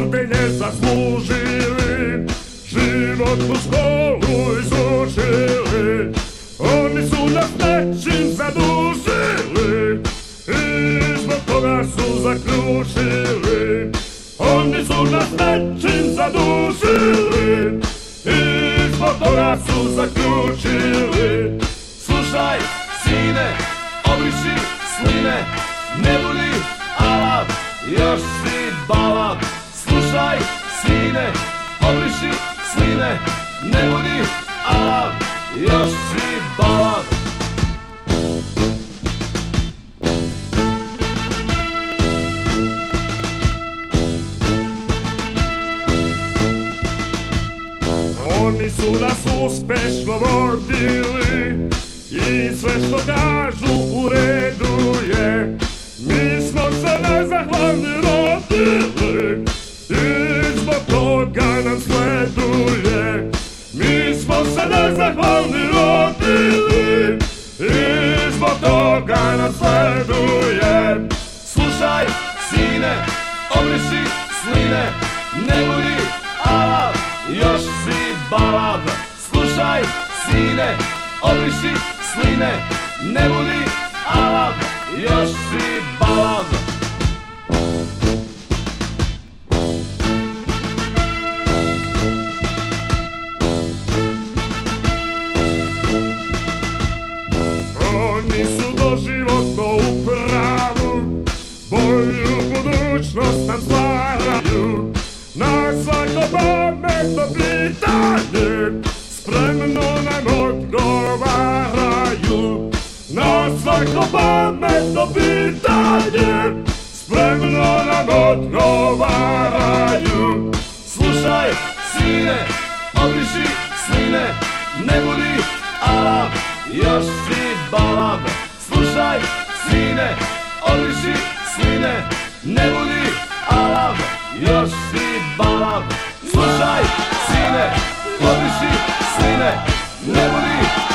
roditelje zaslužili, životnu školu izučili. Oni su nas nečim zadužili i zbog toga su zaključili. Oni su nas nečim zadužili i zbog toga su zaključili. Slušaj, sine, obriši sline, ne budi alav, još si balav. Slušaj, sine, obriši sline, ne budi alav, još si balav. Oni su nas uspešno vodili i sve što kažu u redu je. Mi smo se nezahvalni rodili i zbog toga nam sleduje. Mi smo se nezahvalni rodili i zbog toga nam sleduje. Slušaj, sine, obriši sline, ne budi alav, još si balav. Slušaj, sine, obriši sline, ne budi alav, još si balav. Oni su doživotno u pravu, bolju budućnost nam stvaraju. Na svako pametno pitanje spremno nam odgovaraju. Na svako pametno pitanje spremno nam odgovaraju. Slušaj, sine, obriši sline, ne budi alav, još si balav. Slušaj, sine, obriši sline, ne budi alav, još si balav. Slušaj, sine, obriši sline, ne budi